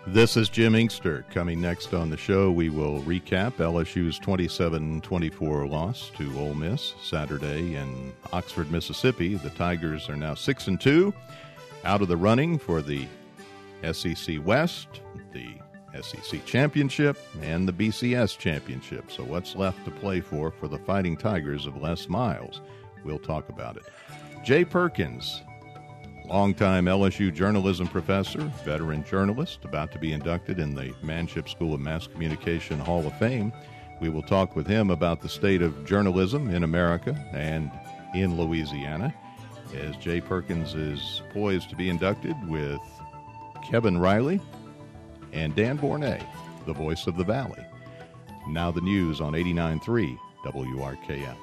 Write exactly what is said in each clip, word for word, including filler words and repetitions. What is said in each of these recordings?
This is Jim Inkster. Coming next on the show, we will recap L S U's twenty-seven twenty-four loss to Ole Miss Saturday in Oxford, Mississippi. The Tigers are now six and two, out of the running for the S E C West, the S E C Championship, and the B C S Championship. So what's left to play for for the Fighting Tigers of Les Miles? We'll talk about it. Jay Perkins, longtime L S U journalism professor, veteran journalist, about to be inducted in the Manship School of Mass Communication Hall of Fame. We will talk with him about the state of journalism in America and in Louisiana, as Jay Perkins is poised to be inducted with Kevin Riley and Dan Bornay, the voice of the Valley. Now the news on eighty-nine point three W R K F.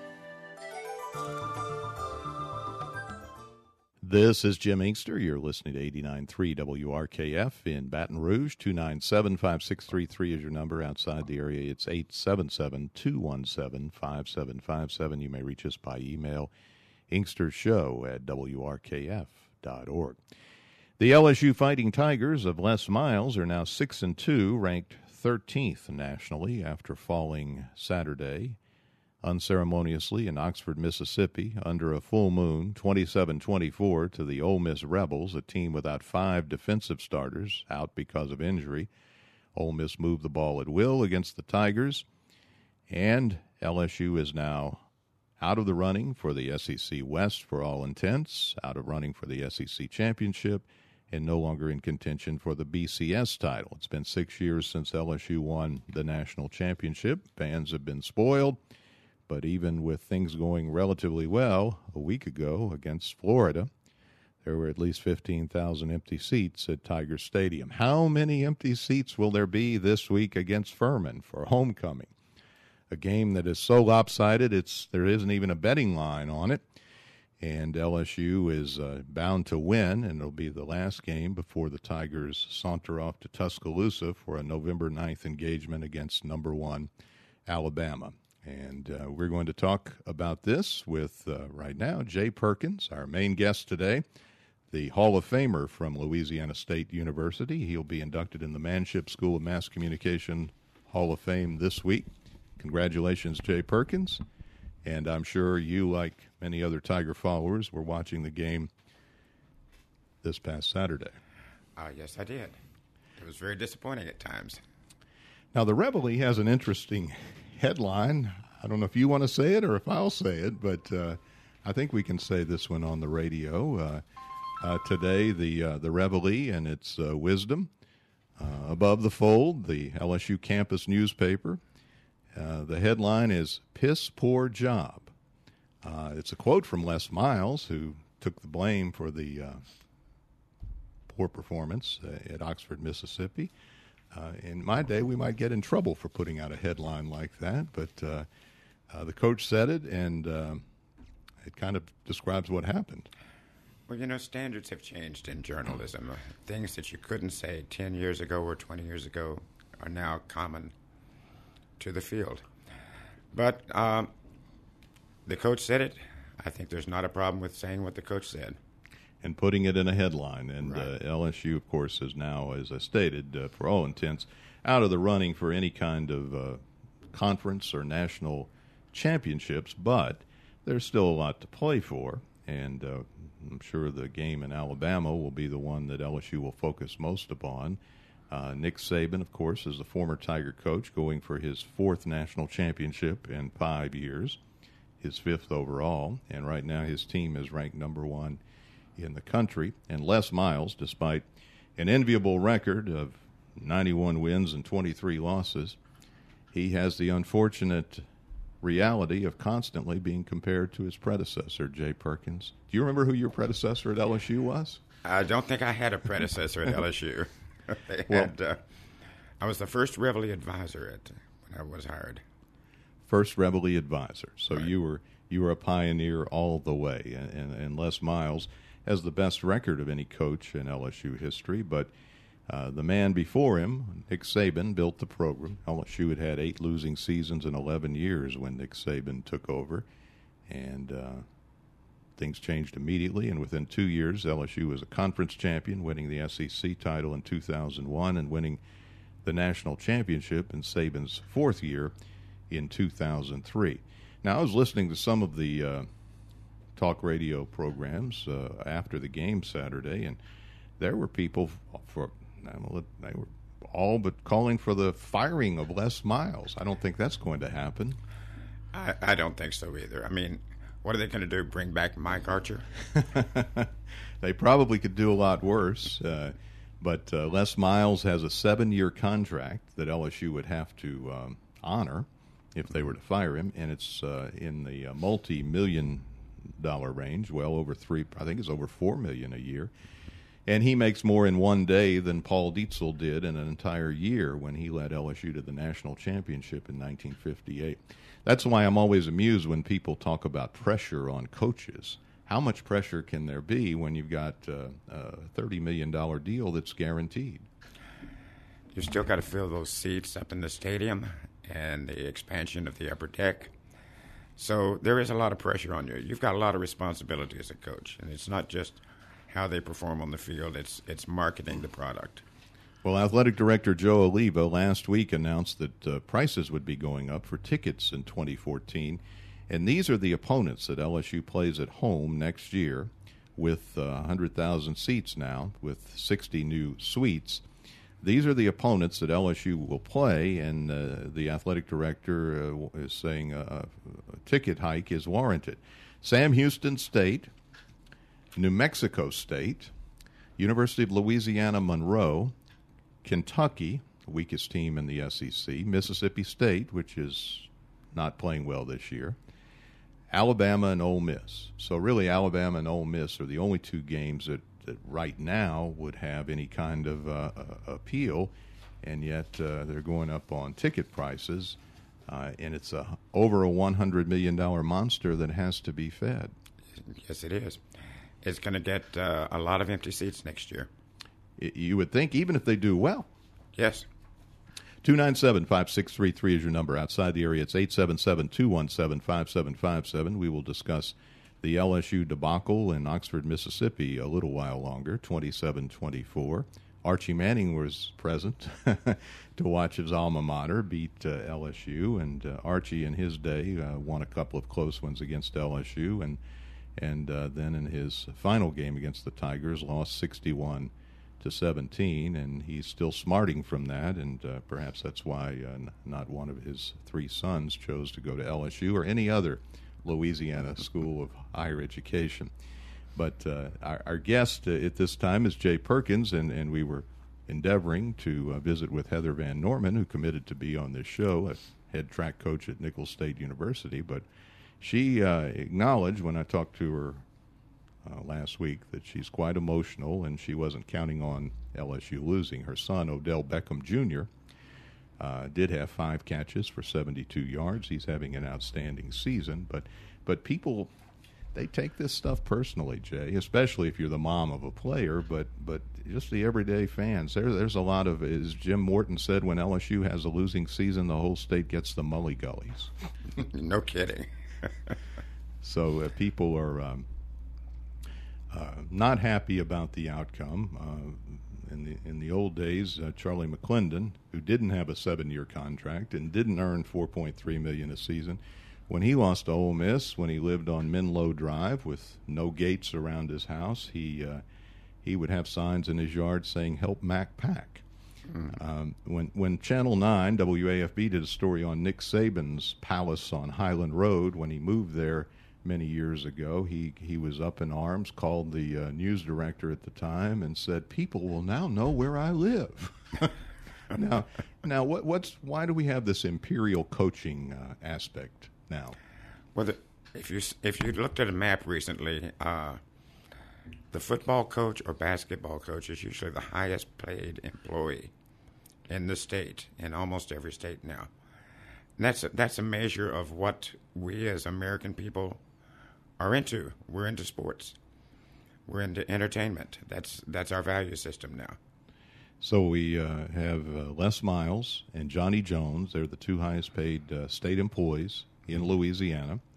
This is Jim Inkster. You're listening to eighty-nine point three W R K F in Baton Rouge. two nine seven, five six three three is your number. Outside the area, it's eight seven seven, two one seven, five seven five seven. You may reach us by email, inkstershow at W R K F dot org. The L S U Fighting Tigers of Les Miles are now six and two, ranked thirteenth nationally after falling Saturday unceremoniously in Oxford, Mississippi, under a full moon, twenty-seven twenty-four to the Ole Miss Rebels, a team without five defensive starters out because of injury. Ole Miss moved the ball at will against the Tigers, and L S U is now out of the running for the S E C West for all intents, out of running for the S E C Championship, and no longer in contention for the B C S title. It's been six years since L S U won the national championship. Fans have been spoiled. But even with things going relatively well, a week ago against Florida, there were at least fifteen thousand empty seats at Tiger Stadium. How many empty seats will there be this week against Furman for homecoming? A game that is so lopsided, it's there isn't even a betting line on it. And L S U is uh, bound to win, and it'll be the last game before the Tigers saunter off to Tuscaloosa for a November ninth engagement against number one Alabama. And uh, we're going to talk about this with, uh, right now, Jay Perkins, our main guest today, the Hall of Famer from Louisiana State University. He'll be inducted in the Manship School of Mass Communication Hall of Fame this week. Congratulations, Jay Perkins. And I'm sure you, like many other Tiger followers, were watching the game this past Saturday. Uh, yes, I did. It was very disappointing at times. Now, the Reveille has an interesting headline. I don't know if you want to say it or if I'll say it, but uh, I think we can say this one on the radio. Uh, uh, today, the uh, the Reveille and its uh, wisdom. Uh, above the fold, the L S U campus newspaper. Uh, the headline is "Piss Poor Job." Uh, it's a quote from Les Miles, who took the blame for the uh, poor performance uh, at Oxford, Mississippi. Uh, in my day, we might get in trouble for putting out a headline like that, but uh, uh, the coach said it, and uh, it kind of describes what happened. Well, you know, standards have changed in journalism. Uh, things that you couldn't say ten years ago or twenty years ago are now common to the field. But um, the coach said it. I think there's not a problem with saying what the coach said. And putting it in a headline. And right. uh, L S U, of course, is now, as I stated, uh, for all intents, out of the running for any kind of uh, conference or national championships, but there's still a lot to play for. And uh, I'm sure the game in Alabama will be the one that L S U will focus most upon. Uh, Nick Saban, of course, is the former Tiger coach, going for his fourth national championship in five years, his fifth overall. And right now his team is ranked number one in the country. And Les Miles, despite an enviable record of ninety-one wins and twenty-three losses, he has the unfortunate reality of constantly being compared to his predecessor, Jay Perkins. Do you remember who your predecessor at L S U was? I don't think I had a predecessor at L S U. They well, had, uh, I was the first Reveille advisor at, when I was hired. First Reveille advisor. So right. you were you were a pioneer all the way. And, and, and Les Miles has the best record of any coach in L S U history, but uh, the man before him, Nick Saban, built the program. L S U had had eight losing seasons in eleven years when Nick Saban took over, and uh, things changed immediately, and within two years, L S U was a conference champion, winning the S E C title in two thousand one and winning the national championship in Saban's fourth year in two thousand three. Now, I was listening to some of the uh, talk radio programs uh, after the game Saturday, and there were people for they were all but calling for the firing of Les Miles. I don't think that's going to happen. I, I don't think so either. I mean, what are they going to do, bring back Mike Archer? They probably could do a lot worse. Uh, but uh, Les Miles has a seven-year contract that L S U would have to um, honor if they were to fire him, and it's uh, in the uh, multi-million dollar range, well over three, I think it's over four million a year. And he makes more in one day than Paul Dietzel did in an entire year when he led L S U to the national championship in nineteen fifty-eight. That's why I'm always amused when people talk about pressure on coaches. How much pressure can there be when you've got uh, a thirty million dollars deal that's guaranteed? You still got to fill those seats up in the stadium and the expansion of the upper deck. So there is a lot of pressure on you. You've got a lot of responsibility as a coach, and it's not just how they perform on the field. It's it's marketing the product. Well, Athletic Director Joe Oliva last week announced that uh, prices would be going up for tickets in twenty fourteen, and these are the opponents that L S U plays at home next year with uh, one hundred thousand seats now, with sixty new suites. These are the opponents that L S U will play, and uh, the Athletic Director uh, is saying a, a ticket hike is warranted. Sam Houston State, New Mexico State, University of Louisiana Monroe, Kentucky, the weakest team in the S E C, Mississippi State, which is not playing well this year, Alabama and Ole Miss. So really Alabama and Ole Miss are the only two games that, that right now would have any kind of uh, appeal, and yet uh, they're going up on ticket prices, uh, and it's a, over a one hundred million dollars monster that has to be fed. Yes, it is. It's going to get uh, a lot of empty seats next year. You would think, even if they do well. Yes. two nine seven, five six three three is your number. Outside the area, it's eight seven seven, two one seven, five seven five seven. We will discuss the L S U debacle in Oxford, Mississippi a little while longer, twenty-seven twenty-four. Archie Manning was present to watch his alma mater beat uh, L S U, and uh, Archie in his day uh, won a couple of close ones against L S U, and and uh, then in his final game against the Tigers lost sixty-one to seventeen, and he's still smarting from that, and uh, perhaps that's why uh, n- not one of his three sons chose to go to L S U or any other Louisiana school of higher education. But uh, our, our guest uh, at this time is Jay Perkins, and, and we were endeavoring to uh, visit with Heather Van Norman, who committed to be on this show, a head track coach at Nicholls State University, but she uh, acknowledged when I talked to her uh, last week that she's quite emotional, and she wasn't counting on L S U losing. Her son, Odell Beckham Junior, uh, did have five catches for seventy-two yards. He's having an outstanding season, but but people, they take this stuff personally, Jay, especially if you're the mom of a player, but but just the everyday fans. There, there's a lot of, as Jim Morton said, when L S U has a losing season, the whole state gets the mully-gullies. No kidding. So uh, people are um, uh, not happy about the outcome. Uh, in the in the old days, uh, Charlie McClendon, who didn't have a seven-year contract and didn't earn four point three million dollars a season, when he lost to Ole Miss, when he lived on Menlo Drive with no gates around his house, he uh, he would have signs in his yard saying "Help Mac Pack." Mm. Um, when when Channel nine W A F B did a story on Nick Saban's palace on Highland Road when he moved there many years ago, he he was up in arms, called the uh, news director at the time, and said, "People will now know where I live." now, now, what what's why do we have this imperial coaching uh, aspect now? Well, the, if you if you looked at a map recently, uh, the football coach or basketball coach is usually the highest paid employee in the state, in almost every state now. And that's a, that's a measure of what we as American people are into. We're into sports. We're into entertainment. That's that's our value system now. So we uh, have uh, Les Miles and Johnny Jones. They're the two highest paid uh, state employees in Louisiana.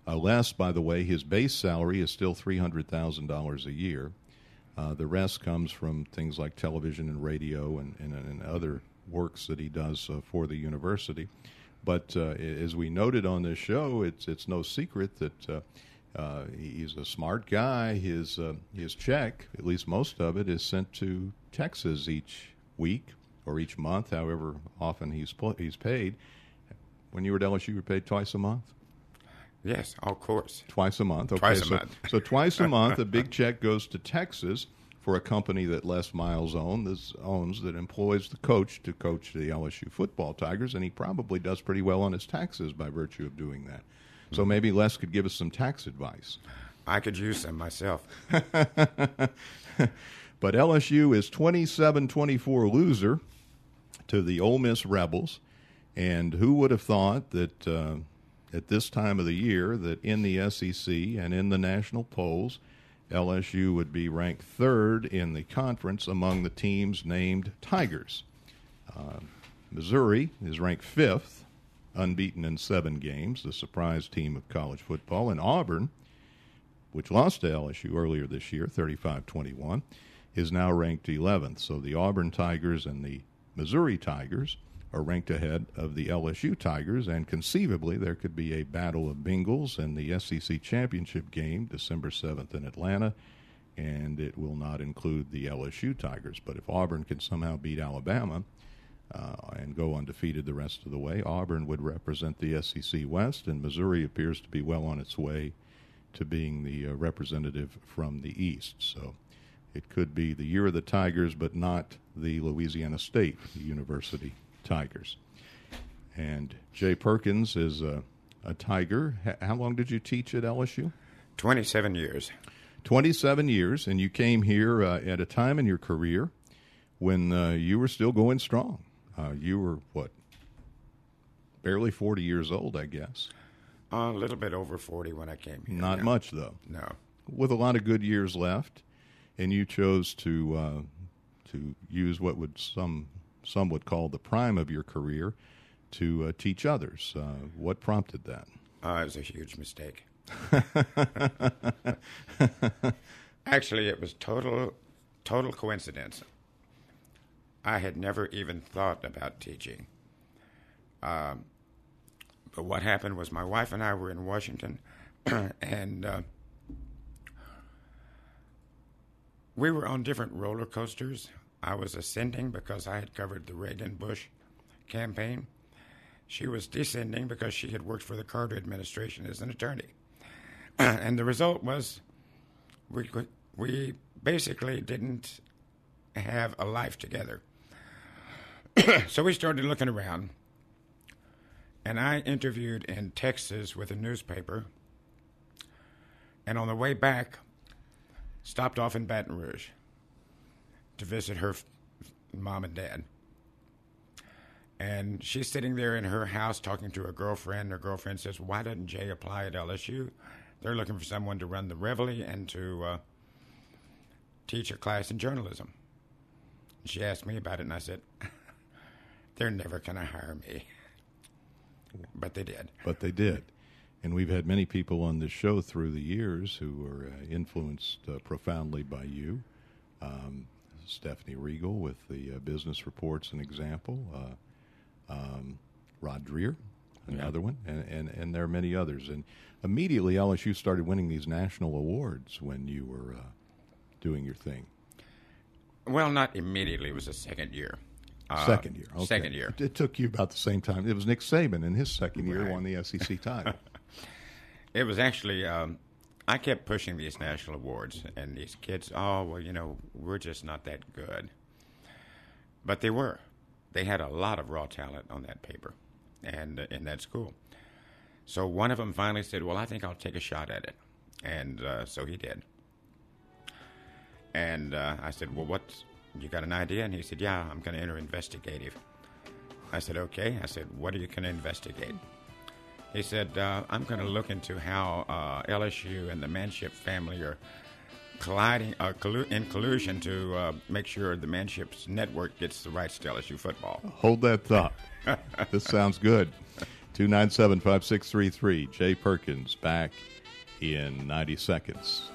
Uh, Les, by the way, his base salary is still three hundred thousand dollars a year. Uh, the rest comes from things like television and radio and, and, and other works that he does uh, for the university. But uh, as we noted on this show, it's it's no secret that uh, uh, he's a smart guy. His uh, his check, at least most of it, is sent to Texas each week or each month, however often he's he's paid. When you were at L S U, you were paid twice a month? Yes, of course. Twice a month. Okay, twice a so, month. so twice a month, a big check goes to Texas for a company that Les Miles own, this owns that employs the coach to coach the L S U football Tigers, and he probably does pretty well on his taxes by virtue of doing that. So mm-hmm. maybe Les could give us some tax advice. I could use some myself. But L S U is twenty-seven twenty-four loser to the Ole Miss Rebels, and who would have thought that uh, at this time of the year that in the S E C and in the national polls, L S U would be ranked third in the conference among the teams named Tigers. Uh, Missouri is ranked fifth, unbeaten in seven games, the surprise team of college football. And Auburn, which lost to L S U earlier this year, thirty-five twenty-one, is now ranked eleventh. So the Auburn Tigers and the Missouri Tigers are ranked ahead of the L S U Tigers, and conceivably there could be a battle of Bengals in the S E C championship game December seventh in Atlanta, and it will not include the L S U Tigers. But if Auburn can somehow beat Alabama uh, and go undefeated the rest of the way, Auburn would represent the S E C West, and Missouri appears to be well on its way to being the uh, representative from the East. So it could be the year of the Tigers, but not the Louisiana State University Tigers. And Jay Perkins is a, a Tiger. H- how long did you teach at L S U? twenty-seven years. twenty-seven years, and you came here uh, at a time in your career when uh, you were still going strong. Uh, you were, what, barely forty years old, I guess. Uh, a little bit over forty when I came here. Not yeah. much, though. No. With a lot of good years left, and you chose to uh, to use what would some some would call the prime of your career to uh, teach others. Uh, what prompted that? Uh, it was a huge mistake. Actually, it was total total coincidence. I had never even thought about teaching. Um, but what happened was my wife and I were in Washington, and uh, we were on different roller coasters. I was ascending because I had covered the Reagan-Bush campaign. She was descending because she had worked for the Carter administration as an attorney. And the result was we we basically didn't have a life together. So we started looking around, and I interviewed in Texas with a newspaper, and on the way back, stopped off in Baton Rouge to visit her f- mom and dad. And she's sitting there in her house talking to her girlfriend. Her girlfriend says, "Why doesn't Jay apply at L S U? They're looking for someone to run the Reveille and to uh, teach a class in journalism." And she asked me about it, and I said, "They're never going to hire me." But they did. But they did. And we've had many people on this show through the years who were uh, influenced uh, profoundly by you. Um, Stephanie Regal with the uh, Business Report's an example. Uh, um, Rod Dreher, another yeah. one. And, and, and there are many others. And immediately L S U started winning these national awards when you were uh, doing your thing. Well, not immediately. It was the second year. Uh, second year. Okay. Second year. It, it took you about the same time. It was Nick Saban in his second year right. won the S E C title. It was actually, um, I kept pushing these national awards, and these kids, oh, well, you know, we're just not that good. But they were. They had a lot of raw talent on that paper and uh, in that school. So one of them finally said, well, I think I'll take a shot at it. And uh, so he did. And uh, I said, well, what's, you got an idea? And he said, yeah, I'm going to enter investigative. I said, okay. I said, what are you going to investigate? He said, uh, I'm going to look into how uh, L S U and the Manship family are colliding, uh, collu- in collusion to uh, make sure the Manship's network gets the rights to L S U football. Hold that thought. This sounds good. two nine seven, five six three three. Jay Perkins back in ninety seconds.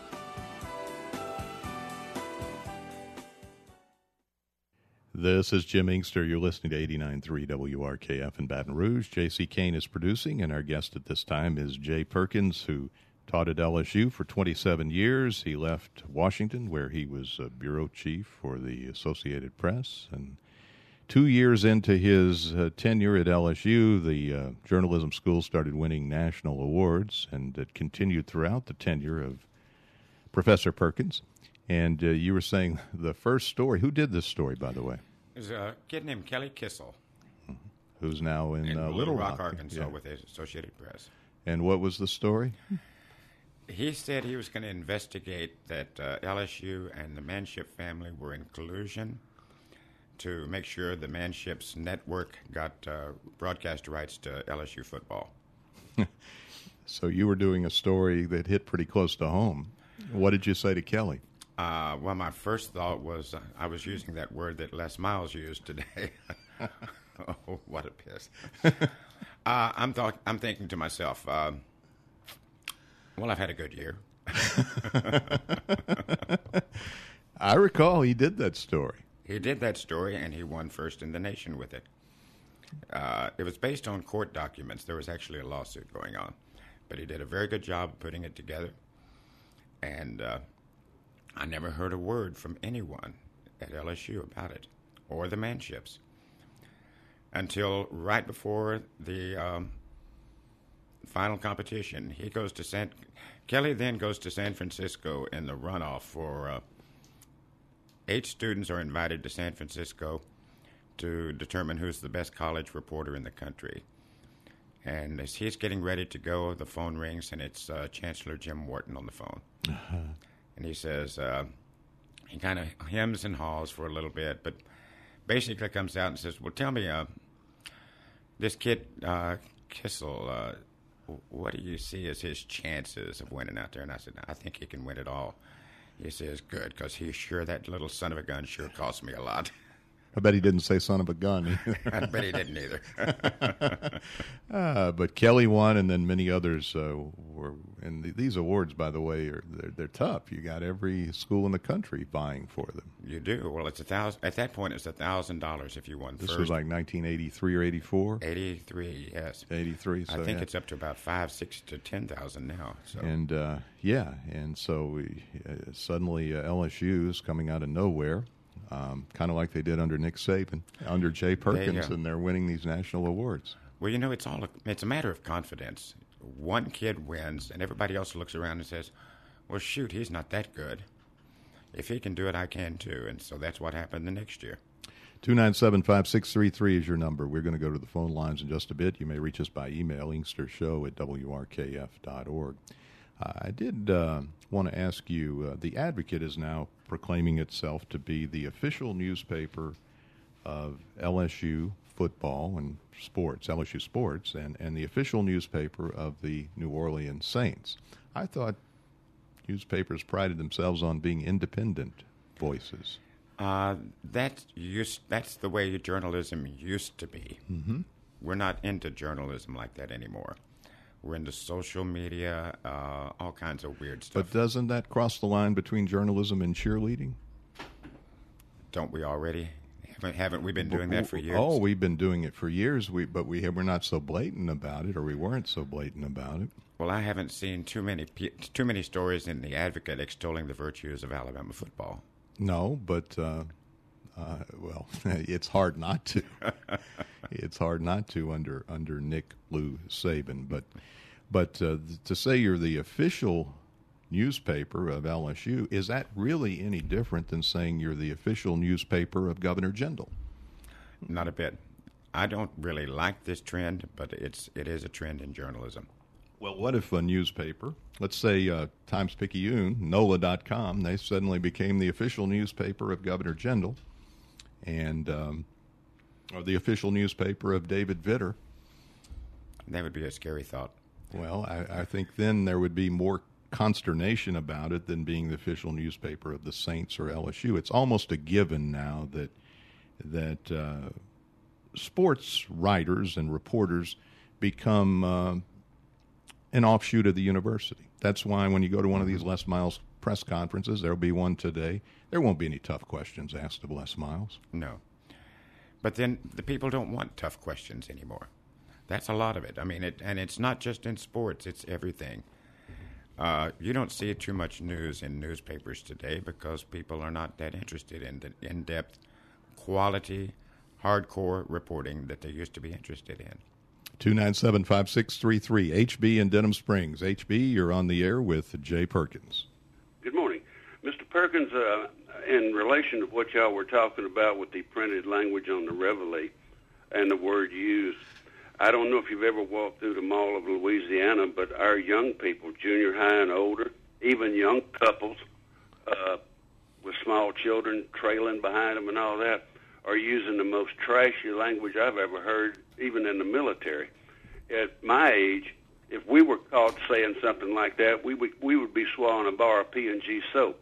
This is Jim Inkster. You're listening to eighty-nine point three W R K F in Baton Rouge. J C. Kane is producing, and our guest at this time is Jay Perkins, who taught at L S U for twenty-seven years. He left Washington, where he was a bureau chief for the Associated Press. And two years into his uh, tenure at L S U, the uh, journalism school started winning national awards, and it continued throughout the tenure of Professor Perkins. And uh, you were saying the first story. Who did this story, by the way? There's a kid named Kelly Kissel. Mm-hmm. Who's now in, in uh, Little Rock, Rock, Arkansas, yeah. with the Associated Press. And what was the story? He said he was going to investigate that uh, L S U and the Manship family were in collusion to make sure the Manship's network got uh, broadcast rights to L S U football. So you were doing a story that hit pretty close to home. What did you say to Kelly? Uh, well, my first thought was uh, I was using that word that Les Miles used today. Oh, what a piss. uh, I'm, th- I'm thinking to myself, uh, well, I've had a good year. I recall he did that story. He did that story, and he won first in the nation with it. Uh, it was based on court documents. There was actually a lawsuit going on. But he did a very good job of putting it together. And uh, I never heard a word from anyone at L S U about it, or the Manships, until right before the um, final competition. He goes to San. Kelly then goes to San Francisco in the runoff for uh, eight students are invited to San Francisco to determine who's the best college reporter in the country. And as he's getting ready to go, the phone rings, and it's uh, Chancellor Jim Wharton on the phone. Uh-huh. And he says, uh, he kind of hems and haws for a little bit, but basically comes out and says, well, tell me, uh, this kid, uh, Kissel, uh, what do you see as his chances of winning out there? And I said, I think he can win it all. He says, good, because he's sure that little son of a gun sure cost me a lot. I bet he didn't say son of a gun. I bet he didn't either. uh, but Kelly won, and then many others uh, were. And th- these awards, by the way, are they're, they're tough. You got every school in the country vying for them. You do. Well, it's a thousand. At that point, it's a thousand dollars if you won this first. This was like nineteen eighty-three or eighty-four. Eighty-three, yes. Eighty-three. So I think yeah. it's up to about five, six to ten thousand now. So. And uh, yeah, and so we, uh, suddenly uh, L S U is coming out of nowhere. Um, kind of like they did under Nick Saban, under Jay Perkins, and they're winning these national awards. Well, you know, it's all a, it's a matter of confidence. One kid wins, and everybody else looks around and says, well, shoot, he's not that good. If he can do it, I can too. And so that's what happened the next year. two nine seven, five six three three is your number. We're going to go to the phone lines in just a bit. You may reach us by email, inkstershow at W R K F dot org. Uh, I did uh, want to ask you, uh, the Advocate is now proclaiming itself to be the official newspaper of L S U football and sports, L S U sports, and, and the official newspaper of the New Orleans Saints. I thought newspapers prided themselves on being independent voices. Uh, that used, that's the way journalism used to be. Mm-hmm. We're not into journalism like that anymore. We're into social media, uh, all kinds of weird stuff. But doesn't that cross the line between journalism and cheerleading? Don't we already? Haven't, haven't we been doing that for years? Oh, we've been doing it for years, we, but we have, we're not so blatant about it, or we weren't so blatant about it. Well, I haven't seen too many too many stories in the Advocate extolling the virtues of Alabama football. No, but, uh, uh, well, it's hard not to. It's hard not to under under Nick Lou Saban. But but uh, to say you're the official newspaper of L S U, is that really any different than saying you're the official newspaper of Governor Jindal? Not a bit. I don't really like this trend, but it's it is a trend in journalism. Well, what if a newspaper, let's say uh, Times-Picayune, N O L A dot com, they suddenly became the official newspaper of Governor Jindal, and um, or the official newspaper of David Vitter? That would be a scary thought. Well, I, I think then there would be more consternation about it than being the official newspaper of the Saints or L S U. It's almost a given now that that uh, sports writers and reporters become uh, an offshoot of the university. That's why when you go to one of these Les Miles press conferences, there'll be one today, there won't be any tough questions asked of Les Miles. No. But then the people don't want tough questions anymore. That's a lot of it. I mean, it, and it's not just in sports, it's everything. Uh, you don't see too much news in newspapers today because people are not that interested in the in-depth, quality, hardcore reporting that they used to be interested in. two nine seven, five six three three, H B in Denham Springs. H B, you're on the air with Jay Perkins. Good morning. Mister Perkins, uh, in relation to what y'all were talking about with the printed language on the Reveille and the word used, I don't know if you've ever walked through the Mall of Louisiana, but our young people, junior high and older, even young couples uh, with small children trailing behind them and all that, are using the most trashy language I've ever heard, even in the military. At my age, if we were caught saying something like that, we would we would be swallowing a bar of P and G soap.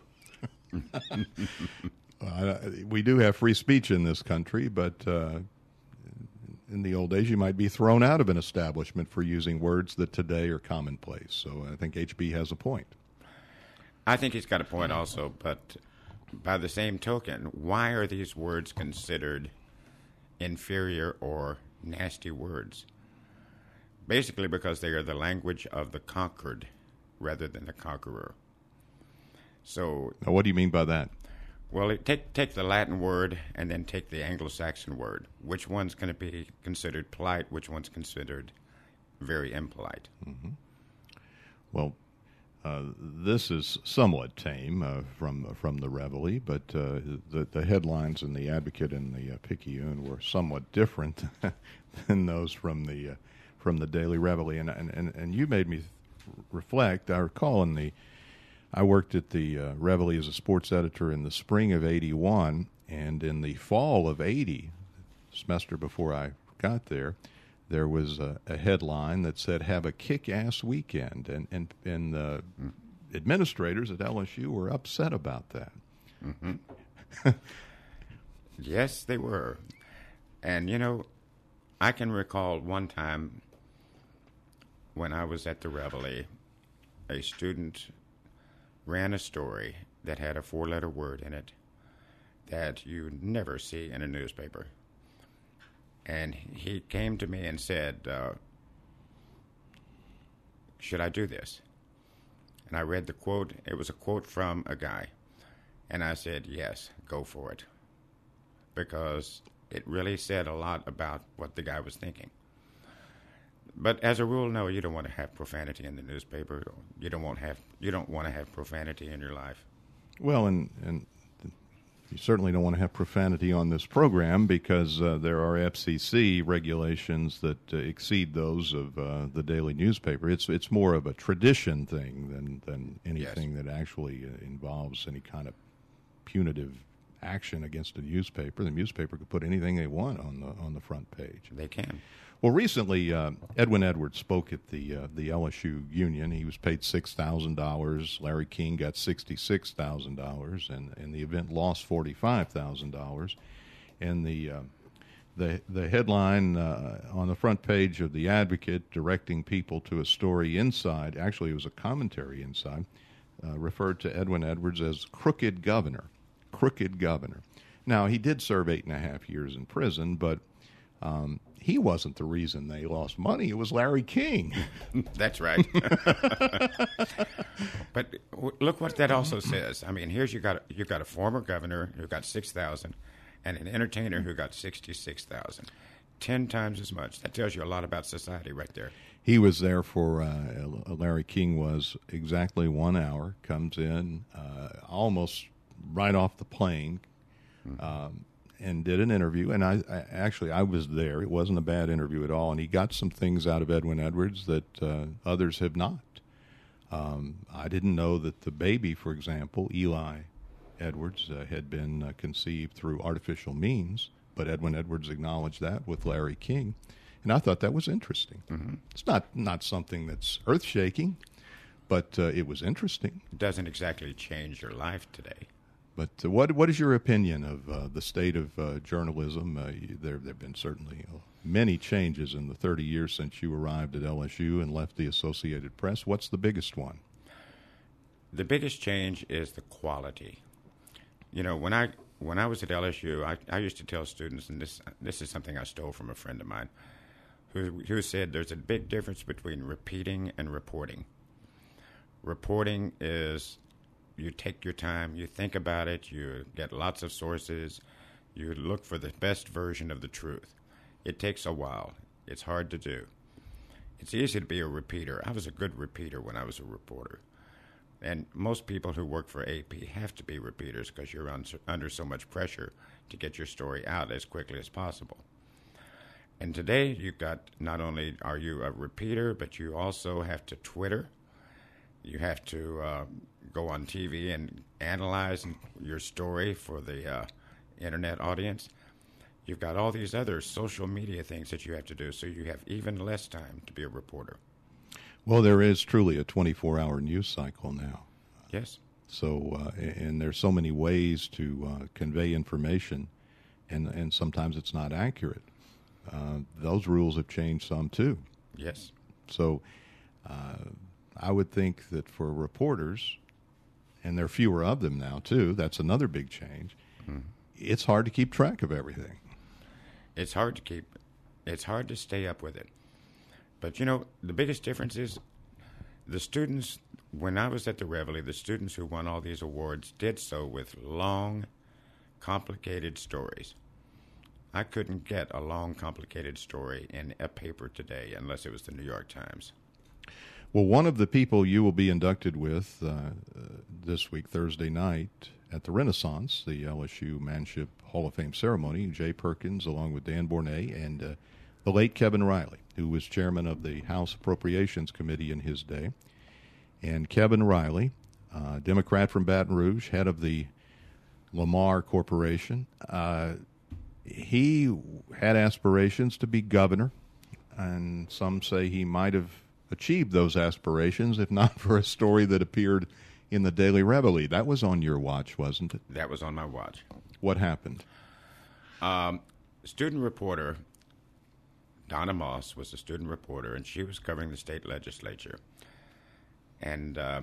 uh, we do have free speech in this country, but uh, in the old days, you might be thrown out of an establishment for using words that today are commonplace. So I think H B has a point. I think he's got a point also, but by the same token, why are these words considered inferior or nasty words? Basically because they are the language of the conquered rather than the conqueror. So, now, what do you mean by that? Well, it, take take the Latin word and then take the Anglo-Saxon word. Which one's going to be considered polite? Which one's considered very impolite? Mm-hmm. Well, uh, this is somewhat tame uh, from from the Reveille, but uh, the the headlines in the Advocate and the uh, Picayune were somewhat different than those from the uh, from the Daily Reveille, and and and, and you made me reflect. I recall in the I worked at the uh, Reveille as a sports editor in the spring of eighty-one, and in the fall of eighty, semester before I got there, there was a, a headline that said, "Have a kick-ass weekend," and and, and the mm. administrators at L S U were upset about that. Mm-hmm. Yes, they were. And, you know, I can recall one time when I was at the Reveille, a student ran a story that had a four-letter word in it that you never see in a newspaper. And he came to me and said, uh, should I do this? And I read the quote. It was a quote from a guy. And I said, yes, go for it. Because it really said a lot about what the guy was thinking. But as a rule, no, you don't want to have profanity in the newspaper. You don't want have you don't want to have profanity in your life. Well, and and you certainly don't want to have profanity on this program because uh, there are F C C regulations that uh, exceed those of uh, the daily newspaper. It's it's more of a tradition thing than than anything yes. that actually uh, involves any kind of punitive action against a newspaper. The newspaper could put anything they want on the on the front page. They can. Well, recently, uh, Edwin Edwards spoke at the uh, the L S U Union. He was paid six thousand dollars. Larry King got sixty-six thousand dollars, and, and the event lost forty-five thousand dollars. And the uh, the the headline uh, on the front page of the Advocate, directing people to a story inside, actually it was a commentary inside, uh, referred to Edwin Edwards as crooked governor. Crooked governor. Now, he did serve eight and a half years in prison, but um, he wasn't the reason they lost money. It was Larry King. That's right. But w- look what that also says. I mean, here's you got you got a former governor who got six thousand, and an entertainer who got sixty-six thousand. Ten times as much. That tells you a lot about society right there. He was there for uh, Larry King was exactly one hour. Comes in uh, almost right off the plane. Mm-hmm. Um, and did an interview, and I, I actually I was there. It wasn't a bad interview at all, and he got some things out of Edwin Edwards that uh, others have not. Um, I didn't know that the baby, for example, Eli Edwards, uh, had been uh, conceived through artificial means, but Edwin Edwards acknowledged that with Larry King, and I thought that was interesting. Mm-hmm. It's not, not something that's earth-shaking, but uh, it was interesting. It doesn't exactly change your life today. But uh, what what is your opinion of uh, the state of uh, journalism? Uh, you, there there have been certainly uh, many changes in the thirty years since you arrived at L S U and left the Associated Press. What's the biggest one? The biggest change is the quality. You know, when I when I was at L S U, I, I used to tell students, and this this is something I stole from a friend of mine, who who said there's a big difference between repeating and reporting. Reporting is you take your time, you think about it, you get lots of sources, you look for the best version of the truth. It takes a while. It's hard to do. It's easy to be a repeater. I was a good repeater when I was a reporter. And most people who work for A P have to be repeaters because you're un- under so much pressure to get your story out as quickly as possible. And today you've got, not only are you a repeater, but you also have to Twitter. You have to uh, go on T V and analyze your story for the uh, internet audience. You've got all these other social media things that you have to do, so you have even less time to be a reporter. Well, there is truly a twenty-four hour news cycle now. Yes. So, uh, and there's so many ways to uh, convey information, and and sometimes it's not accurate. Uh, those rules have changed some too. Yes. So, uh, I would think that for reporters, and there are fewer of them now too. That's another big change. Mm-hmm. It's hard to keep track of everything. It's hard to keep. It's hard to stay up with it. But, you know, the biggest difference is the students, when I was at the Reveille, the students who won all these awards did so with long, complicated stories. I couldn't get a long, complicated story in a paper today unless it was the New York Times. Well, one of the people you will be inducted with uh, uh, this week, Thursday night, at the Renaissance, the L S U Manship Hall of Fame ceremony, Jay Perkins, along with Dan Bornay, and uh, the late Kevin Riley, who was chairman of the House Appropriations Committee in his day. And Kevin Riley, uh, Democrat from Baton Rouge, head of the Lamar Corporation, uh, he had aspirations to be governor, and some say he might have achieved those aspirations if not for a story that appeared in the Daily Reveille. That was on your watch, wasn't it? That was on my watch. What happened? Um, student reporter Donna Moss was a student reporter, and she was covering the state legislature. And uh,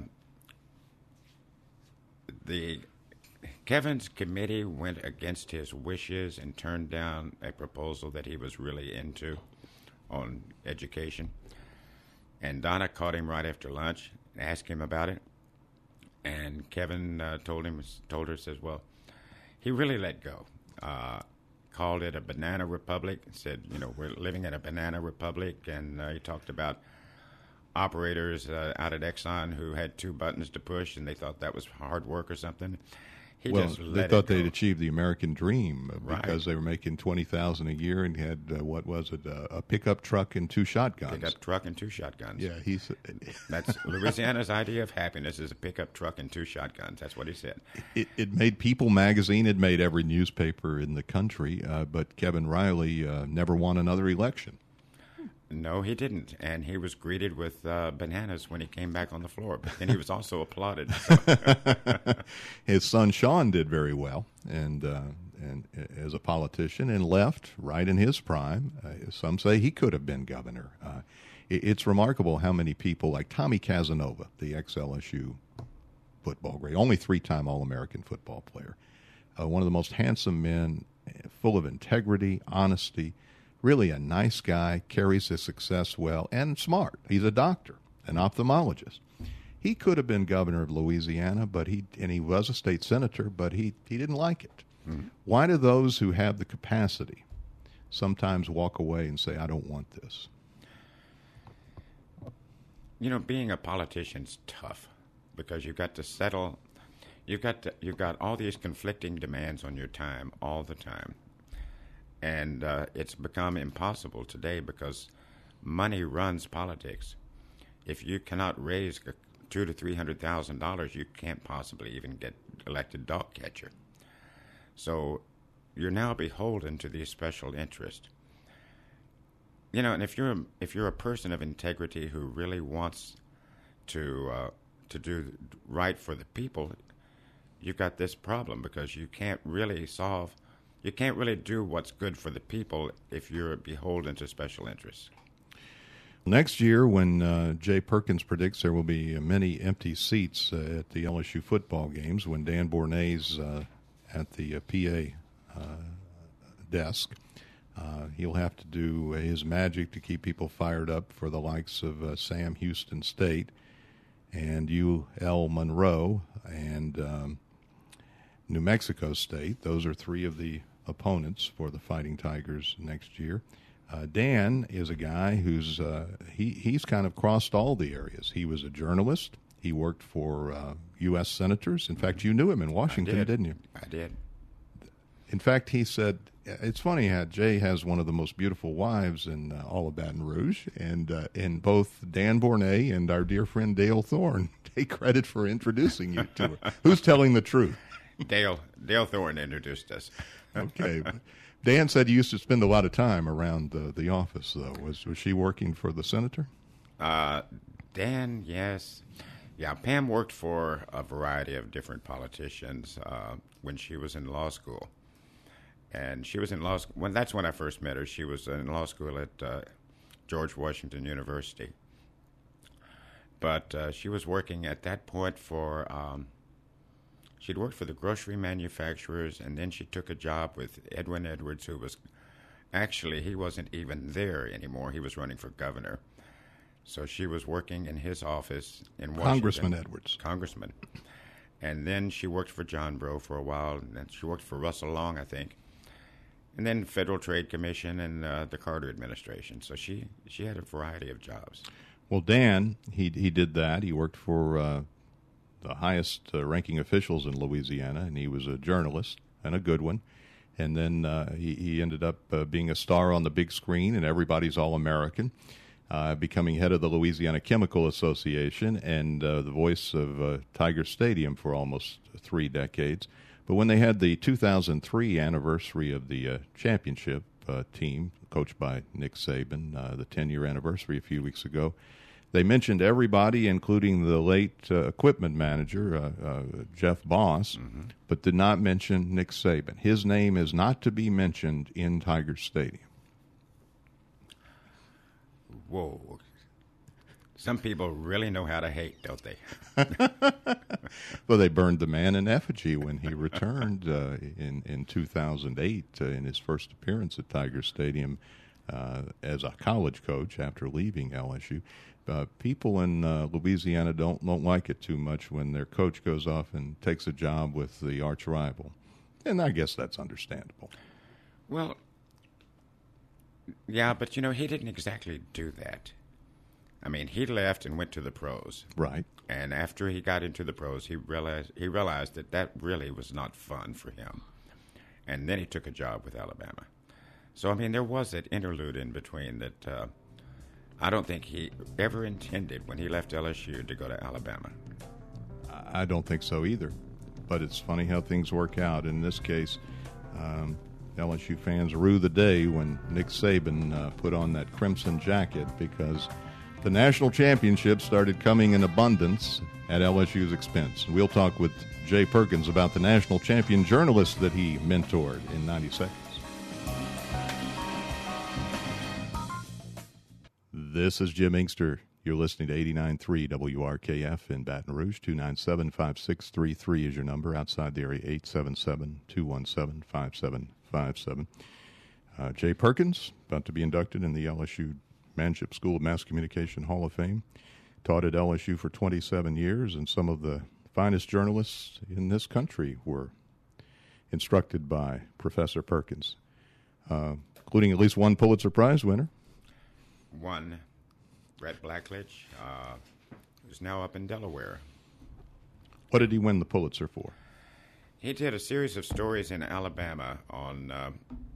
the Kevin's committee went against his wishes and turned down a proposal that he was really into on education. And Donna caught him right after lunch and asked him about it. And Kevin uh, told him, told her, says, well, he really let go. Uh, called it a banana republic, said, you know, we're living in a banana republic, and uh, he talked about operators uh, out at Exxon who had two buttons to push, and they thought that was hard work or something. He well, just let they it thought go. they'd achieved the American dream because Right. they were making twenty thousand a year and had uh, what was it, uh, a pickup truck and two shotguns. Pickup truck and two shotguns. Yeah, he's. That's Louisiana's idea of happiness is a pickup truck and two shotguns. That's what he said. It, it made People magazine. It made every newspaper in the country. Uh, but Kevin Riley uh, never won another election. No, he didn't, and he was greeted with uh, bananas when he came back on the floor. But then he was also applauded. His son Sean did very well, and uh, and as a politician, and left right in his prime. Uh, some say he could have been governor. Uh, it, it's remarkable how many people, like Tommy Casanova, the ex-L S U football great, only three-time All-American football player, uh, one of the most handsome men, full of integrity, honesty. Really a nice guy, carries his success well, and smart. He's a doctor, an ophthalmologist. He could have been governor of Louisiana, but he and he was a state senator, but he, he didn't like it. Mm-hmm. Why do those who have the capacity sometimes walk away and say, I don't want this? You know, being a politician's tough because you've got to settle. You've got to, you've got all these conflicting demands on your time all the time. And uh, it's become impossible today because money runs politics. If you cannot raise two to three hundred thousand dollars, you can't possibly even get elected dog catcher. So you're now beholden to these special interests. You know, and if you're a, if you're a person of integrity who really wants to uh, to do right for the people, you've got this problem because you can't really solve, you can't really do what's good for the people if you're beholden to special interests. Next year, when uh, Jay Perkins predicts there will be many empty seats uh, at the L S U football games when Dan Bournay's uh, at the uh, P A uh, desk, uh, he'll have to do his magic to keep people fired up for the likes of uh, Sam Houston State and U L Monroe and um, New Mexico State. Those are three of the opponents for the Fighting Tigers next year. Uh, Dan is a guy who's uh, he he's kind of crossed all the areas. He was a journalist. He worked for uh, U S senators. In fact, you knew him in Washington, did. didn't you? I did. In fact, he said, it's funny how Jay has one of the most beautiful wives in uh, all of Baton Rouge, and uh, and both Dan Bournay and our dear friend Dale Thorne take credit for introducing you to her. Who's telling the truth? Dale Dale Thorne introduced us. Okay. Dan said you used to spend a lot of time around the, the office, though. Was was she working for the senator? Uh, Dan, yes. Yeah, Pam worked for a variety of different politicians uh, when she was in law school. And she was in law school. When, that's when I first met her. She was in law school at uh, George Washington University. But uh, she was working at that point for... Um, She'd worked for the grocery manufacturers, and then she took a job with Edwin Edwards, who was actually, he wasn't even there anymore. He was running for governor. So she was working in his office in Washington. Congressman Edwards. Congressman. And then she worked for John Breaux for a while, and then she worked for Russell Long, I think. And then Federal Trade Commission and uh, the Carter administration. So she, she had a variety of jobs. Well, Dan, he he did that. He worked for... Uh, the highest uh, ranking officials in Louisiana, and he was a journalist and a good one. And then uh, he, he ended up uh, being a star on the big screen, and everybody's All-American, uh, becoming head of the Louisiana Chemical Association and uh, the voice of uh, Tiger Stadium for almost three decades. But when they had the two thousand three anniversary of the uh, championship uh, team, coached by Nick Saban, uh, the ten-year anniversary a few weeks ago, they mentioned everybody, including the late uh, equipment manager, uh, uh, Jeff Boss, mm-hmm. but did not mention Nick Saban. His name is not to be mentioned in Tiger Stadium. Whoa. Some people really know how to hate, don't they? Well, they burned the man in effigy when he returned uh, in, in two thousand eight uh, in his first appearance at Tiger Stadium uh, as a college coach after leaving L S U. Uh, people in uh, Louisiana don't don't like it too much when their coach goes off and takes a job with the arch rival, and I guess that's understandable. Well, yeah, but you know he didn't exactly do that. I mean, he left and went to the pros, right? And after he got into the pros, he realized he realized that that really was not fun for him, and then he took a job with Alabama. So I mean, there was that interlude in between that. Uh, I don't think he ever intended when he left L S U to go to Alabama. I don't think so either. But it's funny how things work out. In this case, um, L S U fans rue the day when Nick Saban uh, put on that crimson jacket because the national championship started coming in abundance at L S U's expense. We'll talk with Jay Perkins about the national champion journalist that he mentored in ninety seconds. This is Jim Inkster. You're listening to eighty-nine point three W R K F in Baton Rouge. two nine seven, five six three three is your number. Outside the area, eight seven seven, two one seven, five seven five seven. Uh, Jay Perkins, about to be inducted in the L S U Manship School of Mass Communication Hall of Fame. Taught at L S U for twenty-seven years, and some of the finest journalists in this country were instructed by Professor Perkins, uh, including at least one Pulitzer Prize winner. One, Brett Blackledge, uh, who's now up in Delaware. What did he win the Pulitzer for? He did a series of stories in Alabama on uh,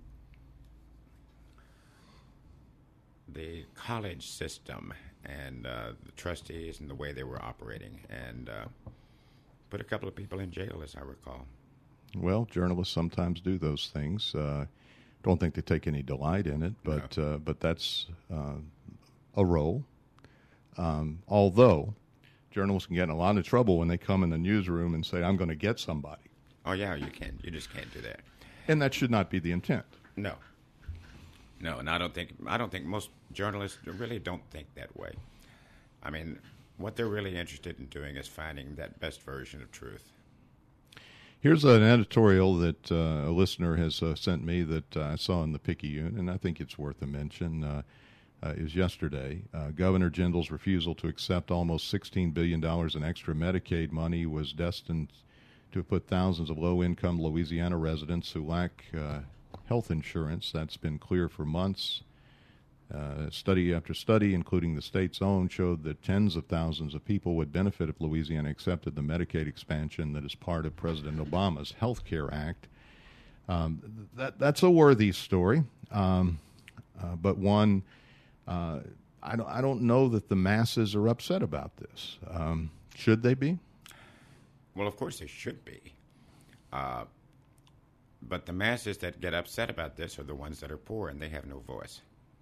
the college system and uh, the trustees and the way they were operating, and uh, put a couple of people in jail, as I recall. Well, journalists sometimes do those things. Uh, don't think they take any delight in it, but no. uh, but that's uh, a role. Um, although journalists can get in a lot of trouble when they come in the newsroom and say, I'm going to get somebody. Oh, yeah, you can. You just can't do that. And that should not be the intent. No. No, and I don't think I don't think most journalists really don't think that way. I mean, what they're really interested in doing is finding that best version of truth. Here's an editorial that uh, a listener has uh, sent me that uh, I saw in the Picayune, and I think it's worth a mention. Uh, uh, it was yesterday. Uh, Governor Jindal's refusal to accept almost sixteen billion dollars in extra Medicaid money was destined to put thousands of low-income Louisiana residents who lack uh, health insurance. That's been clear for months. Uh, study after study, including the state's own, showed that tens of thousands of people would benefit if Louisiana accepted the Medicaid expansion that is part of President Obama's Health Care Act. Um, that that's a worthy story, um, uh, but one uh, I don't I don't know that the masses are upset about this. Um, should they be? Well, of course they should be. Uh, but the masses that get upset about this are the ones that are poor and they have no voice.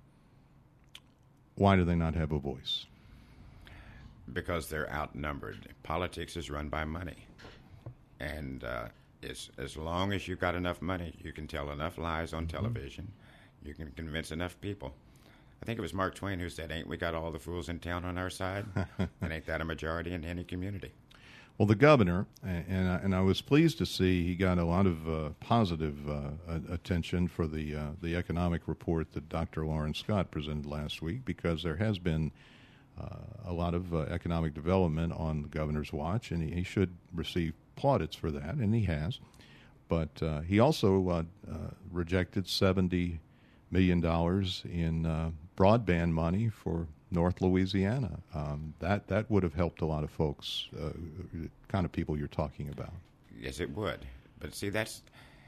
Why do they not have a voice? Because they're outnumbered. Politics is run by money. And uh, it's, as long as you've got enough money, you can tell enough lies on mm-hmm. television. You can convince enough people. I think it was Mark Twain who said, ain't we got all the fools in town on our side? And ain't that a majority in any community? Well, the governor, and I, and I was pleased to see he got a lot of uh, positive uh, attention for the uh, the economic report that Doctor Lawrence Scott presented last week, because there has been uh, a lot of uh, economic development on the governor's watch, and he, he should receive plaudits for that, and he has. But uh, he also uh, uh, rejected seventy million dollars in uh, broadband money for North Louisiana. Um, that that would have helped a lot of folks, uh, the kind of people you're talking about. Yes, it would. But see, that's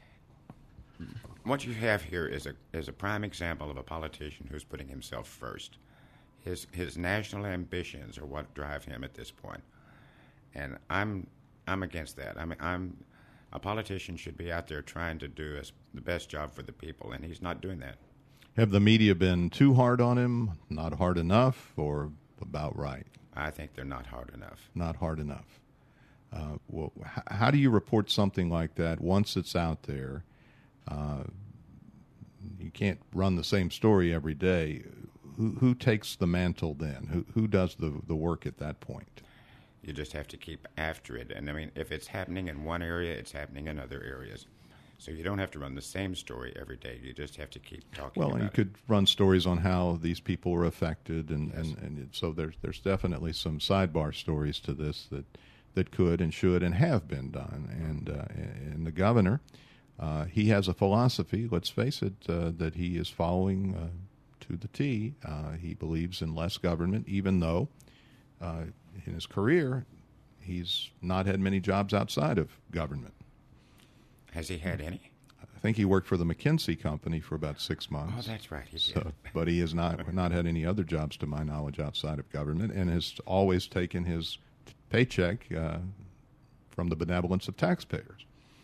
what you have here is a is a prime example of a politician who's putting himself first. His his national ambitions are what drive him at this point, and I'm I'm against that. I mean, I'm a politician should be out there trying to do as, the best job for the people, and he's not doing that. Have the media been too hard on him, not hard enough, or about right? I think they're not hard enough. Not hard enough. Uh, well, h- how do you report something like that once it's out there? Uh, you can't run the same story every day. Who, who takes the mantle then? Who, who does the, the work at that point? You just have to keep after it. And, I mean, if it's happening in one area, it's happening in other areas. So you don't have to run the same story every day. You just have to keep talking well, about it. Well, you could run stories on how these people are affected, and, yes. and, and it, so there's there's definitely some sidebar stories to this that, that could and should and have been done. And, uh, and the governor, uh, he has a philosophy, let's face it, uh, that he is following uh, to the T. Uh, he believes in less government, even though uh, in his career he's not had many jobs outside of government. Has he had any? I think he worked for the McKinsey Company for about six months. Oh, that's right, he did. So, but he has not not had any other jobs, to my knowledge, outside of government, and has always taken his paycheck uh, from the benevolence of taxpayers.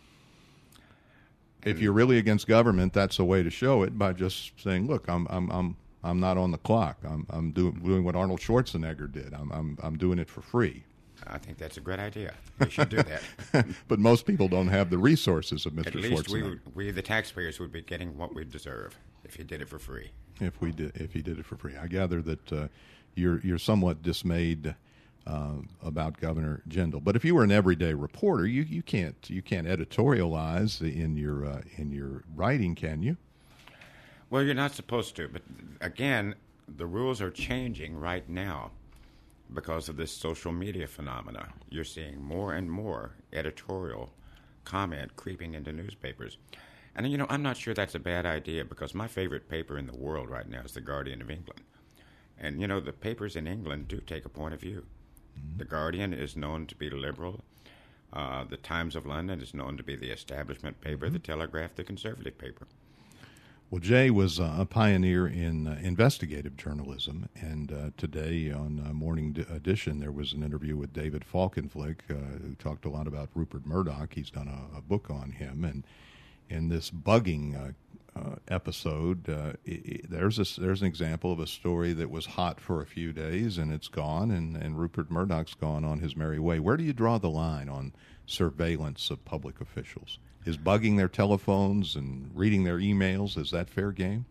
And if you're really against government, that's a way to show it, by just saying, "Look, I'm I'm I'm I'm not on the clock. I'm I'm doing doing what Arnold Schwarzenegger did. I'm I'm I'm doing it for free." I think that's a great idea. We should do that. But most people don't have the resources of Mister At least Schwarzenegger. we, we, the taxpayers, would be getting what we deserve if he did it for free. If we did, if he did it for free, I gather that uh, you're you're somewhat dismayed uh, about Governor Jindal. But if you were an everyday reporter, you, you can't you can't editorialize in your uh, in your writing, can you? Well, you're not supposed to. But again, the rules are changing right now. Because of this social media phenomena, you're seeing more and more editorial comment creeping into newspapers. And, you know, I'm not sure that's a bad idea, because my favorite paper in the world right now is The Guardian of England. And, you know, the papers in England do take a point of view. Mm-hmm. The Guardian is known to be liberal. Uh, the Times of London is known to be the establishment paper. Mm-hmm. The Telegraph, the conservative paper. Well, Jay was uh, a pioneer in uh, investigative journalism, and uh, today on uh, Morning D- Edition there was an interview with David Falkenflik, uh, who talked a lot about Rupert Murdoch. He's done a, a book on him, and in this bugging uh, uh, episode. Uh, it, it, there's a, there's an example of a story that was hot for a few days and it's gone, and, and Rupert Murdoch's gone on his merry way. Where do you draw the line on surveillance of public officials? Is bugging their telephones and reading their emails, is that fair game?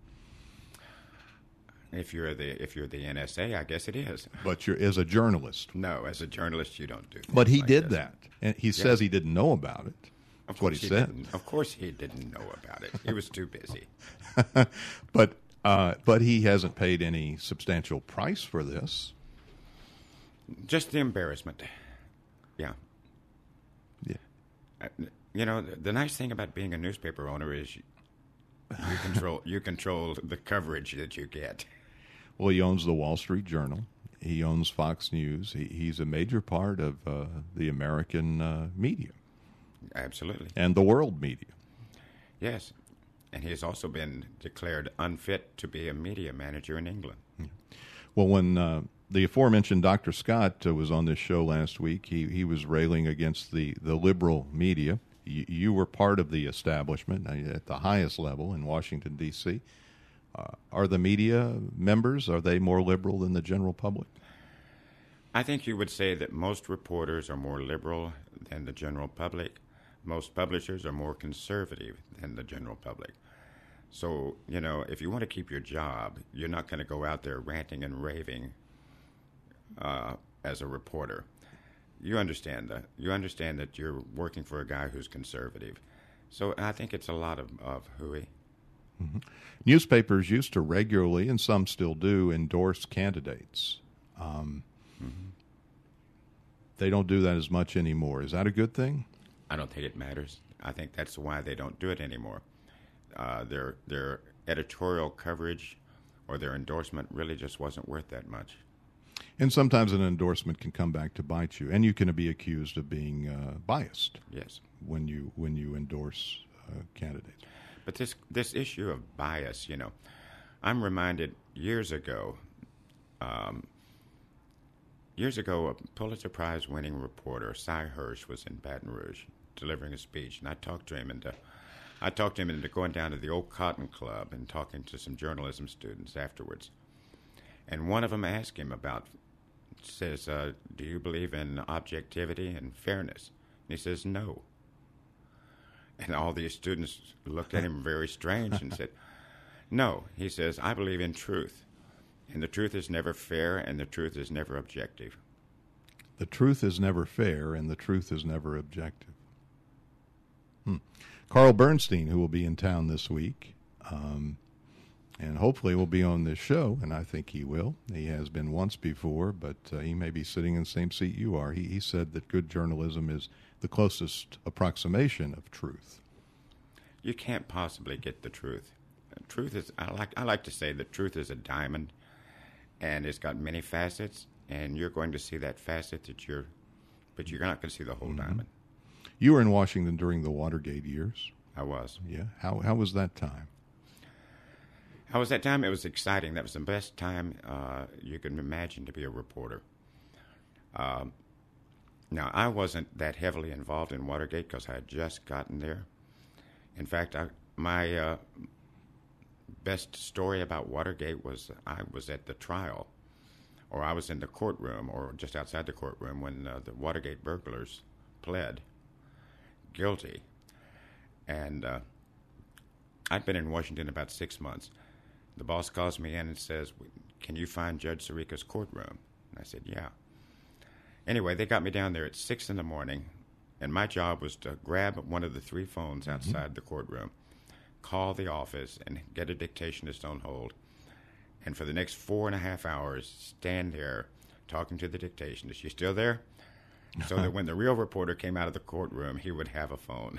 If you're the if you're the N S A, I guess it is. But you're as a journalist. No, as a journalist, you don't do that. But he like did this. that, and he Yes. says he didn't know about it. That's what he, he said. didn't- Of course, he didn't know about it. He was too busy. But uh, but he hasn't paid any substantial price for this. Just the embarrassment. Yeah. Yeah. Uh, You know, the, the nice thing about being a newspaper owner is you, you control you control the coverage that you get. Well, he owns the Wall Street Journal. He owns Fox News. He, he's a major part of uh, the American uh, media Absolutely. and the world media. Yes. And he has also been declared unfit to be a media manager in England. Well, when uh, the aforementioned Doctor Scott uh, was on this show last week, he, he was railing against the, the liberal media. You, you were part of the establishment uh, at the highest level in Washington, D C Uh, are the media members, are they more liberal than the general public? I think you would say that most reporters are more liberal than the general public. Most publishers are more conservative than the general public. So, you know, if you want to keep your job, you're not going to go out there ranting and raving uh, as a reporter. You understand that. You understand that you're working for a guy who's conservative. So I think it's a lot of, of hooey. Mm-hmm. Newspapers used to regularly, and some still do, endorse candidates. Um, mm-hmm. They don't do that as much anymore. Is that a good thing? I don't think it matters. I think that's why they don't do it anymore. Uh, their their editorial coverage or their endorsement really just wasn't worth that much. And sometimes an endorsement can come back to bite you, and you can be accused of being uh, biased. Yes. When you when you endorse uh, candidates. But this this issue of bias, you know, I'm reminded years ago, um, years ago, a Pulitzer Prize winning reporter, Cy Hirsch, was in Baton Rouge delivering a speech, and I talked to him into, I talked to him into going down to the Old Cotton Club and talking to some journalism students afterwards. And one of them asked him about, says, uh, do you believe in objectivity and fairness? And he says, no. And all these students looked at him very strange and said, no. He says, I believe in truth. And the truth is never fair, and the truth is never objective. The truth is never fair, and the truth is never objective. Hmm. Carl Bernstein, who will be in town this week, um, and hopefully will be on this show, and I think he will. He has been once before, but uh, he may be sitting in the same seat you are. He, he said that good journalism is the closest approximation of truth. You can't possibly get the truth. Truth is, I like, I like to say that truth is a diamond, and it's got many facets, and you're going to see that facet that you're, but you're not going to see the whole mm-hmm. diamond. You were in Washington during the Watergate years. I was. Yeah. How how was that time? How was that time? It was exciting. That was the best time uh, you can imagine to be a reporter. Um, now, I wasn't that heavily involved in Watergate because I had just gotten there. In fact, I, my uh, best story about Watergate was I was at the trial, or I was in the courtroom, or just outside the courtroom when uh, the Watergate burglars pled guilty. And uh, I'd been in Washington about six months. The boss calls me in and says, can you find Judge Sirica's courtroom? And I said, yeah. Anyway, they got me down there at six in the morning, and my job was to grab one of the three phones outside mm-hmm. the courtroom, call the office, and get a dictationist on hold. And for the next four and a half hours, stand there talking to the dictationist. You still there? So that when the real reporter came out of the courtroom, he would have a phone.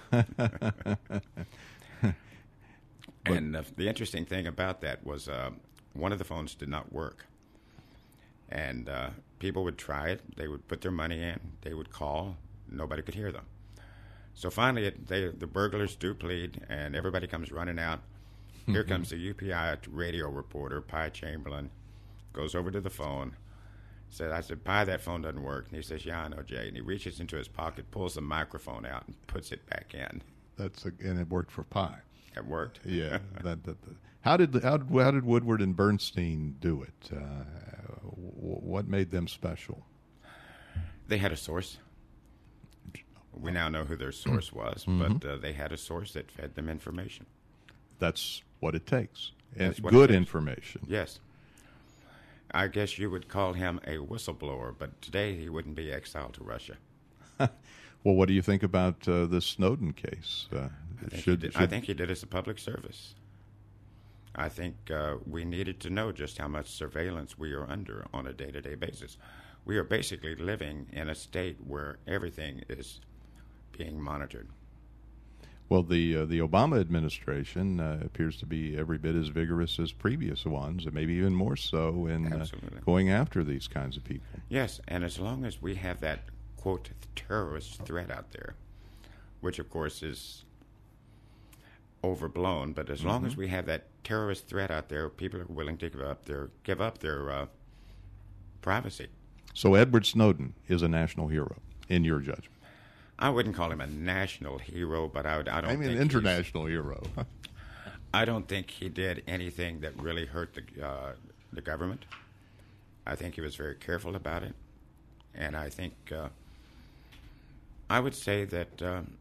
And uh, the interesting thing about that was uh, one of the phones did not work. And uh, people would try it. They would put their money in. They would call. Nobody could hear them. So finally, it, they, the burglars do plead, and everybody comes running out. Here comes the U P I radio reporter, Pi Chamberlain, goes over to the phone. Said, I said, Pi, that phone doesn't work. And he says, yeah, I know, Jay. And he reaches into his pocket, pulls the microphone out, and puts it back in. That's a, and it worked for Pi. It worked. Yeah. that, that, that. How did how did how did Woodward and Bernstein do it? Uh, what made them special? They had a source. We now know who their source was, mm-hmm. but uh, they had a source that fed them information. That's what it takes, and what good takes. information. Yes. I guess you would call him a whistleblower, but today he wouldn't be exiled to Russia. Well, what do you think about uh, the Snowden case? Uh, I, think should, did, should... I think he did as a public service. I think uh, we needed to know just how much surveillance we are under on a day-to-day basis. We are basically living in a state where everything is being monitored. Well, the uh, the Obama administration uh, appears to be every bit as vigorous as previous ones, and maybe even more so in uh, going after these kinds of people. Yes, and as long as we have that, quote, terrorist threat out there, which, of course, is overblown, but as mm-hmm. long as we have that terrorist threat out there, people are willing to give up their give up their uh, privacy. So Edward Snowden is a national hero, in your judgment? I wouldn't call him a national hero, but I, would, I don't I mean think international hero. I don't think he did anything that really hurt the uh, the government. I think he was very careful about it, and I think uh, I would say that um,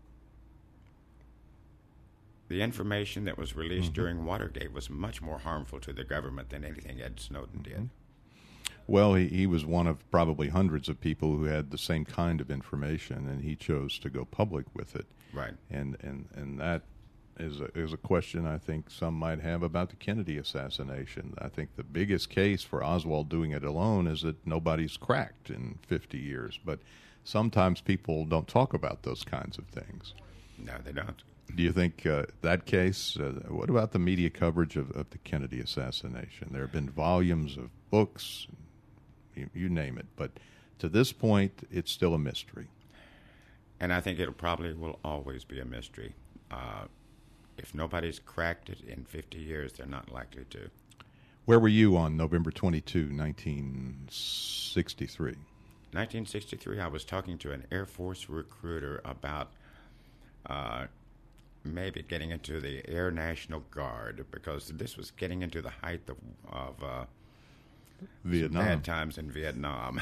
the information that was released mm-hmm. during Watergate was much more harmful to the government than anything Ed Snowden did. Mm-hmm. Well, he, he was one of probably hundreds of people who had the same kind of information, and he chose to go public with it. Right. And and, and that is a, is a question I think some might have about the Kennedy assassination. I think the biggest case for Oswald doing it alone is that nobody's cracked in fifty years. But sometimes people don't talk about those kinds of things. No, they don't. Do you think uh, that case, uh, what about the media coverage of, of the Kennedy assassination? There have been volumes of books, you, you name it, but to this point, it's still a mystery. And I think it probably will always be a mystery. Uh, if nobody's cracked it in fifty years, they're not likely to. Where were you on November twenty-second, nineteen sixty-three? nineteen sixty-three, I was talking to an Air Force recruiter about uh, maybe getting into the Air National Guard, because this was getting into the height of, of uh, Vietnam. bad times in Vietnam.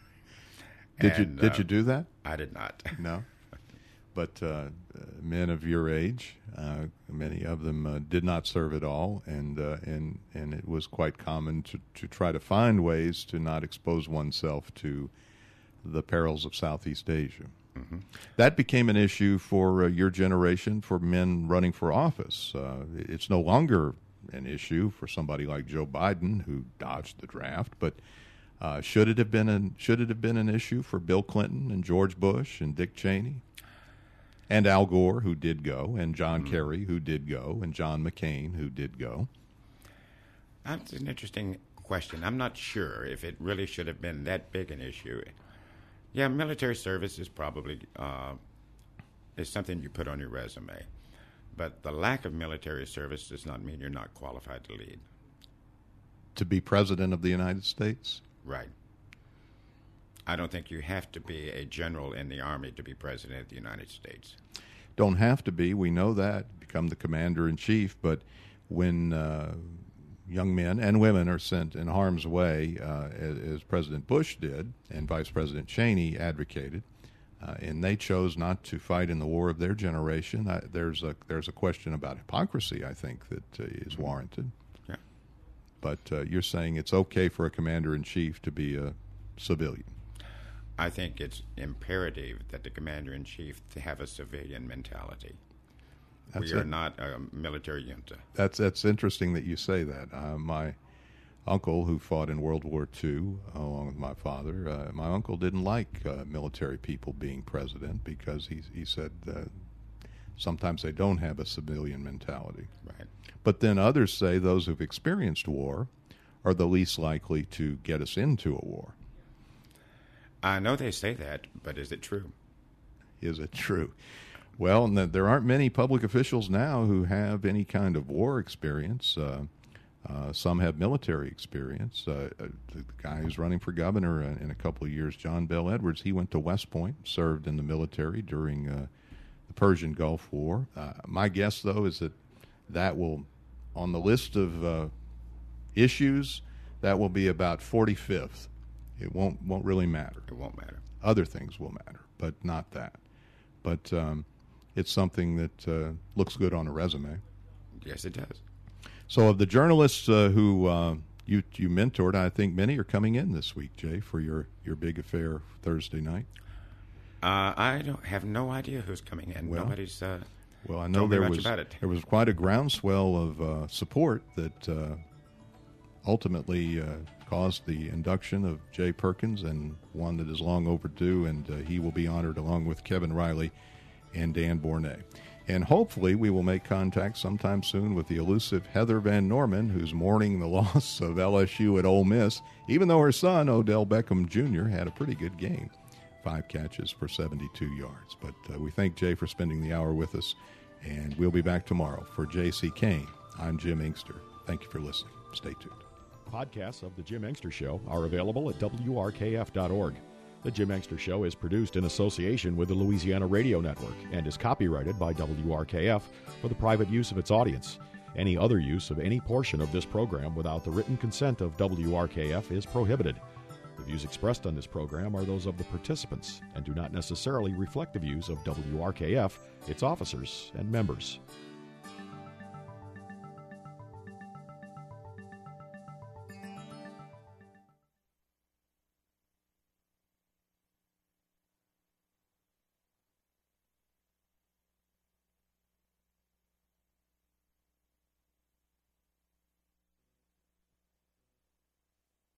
Did and, you did uh, you do that? I did not. No. But uh, men of your age, uh, many of them uh, did not serve at all, and uh, and and it was quite common to, to try to find ways to not expose oneself to the perils of Southeast Asia. Mm-hmm. That became an issue for uh, your generation, for men running for office. Uh, it's no longer an issue for somebody like Joe Biden, who dodged the draft, but uh, should it have been an should it have been an issue for Bill Clinton and George Bush and Dick Cheney? And Al Gore, who did go, and John mm-hmm. Kerry, who did go, and John McCain, who did go. That's an interesting question. I'm not sure if it really should have been that big an issue. Yeah, military service is probably uh, is something you put on your resume. But the lack of military service does not mean you're not qualified to lead. To be president of the United States? Right. I don't think you have to be a general in the Army to be president of the United States. Don't have to be. We know that. Become the commander-in-chief. But when uh, young men and women are sent in harm's way, uh, as, as President Bush did and Vice President Cheney advocated, uh, and they chose not to fight in the war of their generation, uh, there's a there's a question about hypocrisy, I think, that uh, is warranted. Yeah. But uh, you're saying it's okay for a commander-in-chief to be a civilian. I think it's imperative that the commander-in-chief to have a civilian mentality. That's we are it. not a military junta. That's that's interesting that you say that. Uh, my uncle, who fought in World War Two along with my father, uh, my uncle didn't like uh, military people being president because he he said uh, sometimes they don't have a civilian mentality. Right. But then others say those who've experienced war are the least likely to get us into a war. I know they say that, but is it true? Is it true? Well, and there aren't many public officials now who have any kind of war experience. Uh, uh, some have military experience. Uh, the guy who's running for governor in a couple of years, John Bel Edwards, he went to West Point, served in the military during uh, the Persian Gulf War. Uh, my guess, though, is that that will, on the list of uh, issues, that will be about forty-fifth. It won't won't really matter. It won't matter. Other things will matter, but not that. But um, it's something that uh, looks good on a resume. Yes, it does. So of the journalists uh, who uh, you you mentored, I think many are coming in this week, Jay, for your, your big affair Thursday night. Uh, I don't have no idea who's coming in. Well, Nobody's uh, well, I know told me there much was about it. there was quite a groundswell of uh, support that uh, ultimately uh, caused the induction of Jay Perkins, and one that is long overdue, and uh, he will be honored along with Kevin Riley and Dan Bornay. And hopefully we will make contact sometime soon with the elusive Heather Van Norman, who's mourning the loss of L S U at Ole Miss, even though her son, Odell Beckham Junior, had a pretty good game. Five catches for seventy-two yards. But uh, we thank Jay for spending the hour with us, and we'll be back tomorrow. For J C. Kane, I'm Jim Inkster. Thank you for listening. Stay tuned. Podcasts of The Jim Inkster Show are available at W R K F dot org. The Jim Inkster Show is produced in association with the Louisiana Radio Network and is copyrighted by W R K F for the private use of its audience. Any other use of any portion of this program without the written consent of W R K F is prohibited. The views expressed on this program are those of the participants and do not necessarily reflect the views of W R K F, its officers, and members.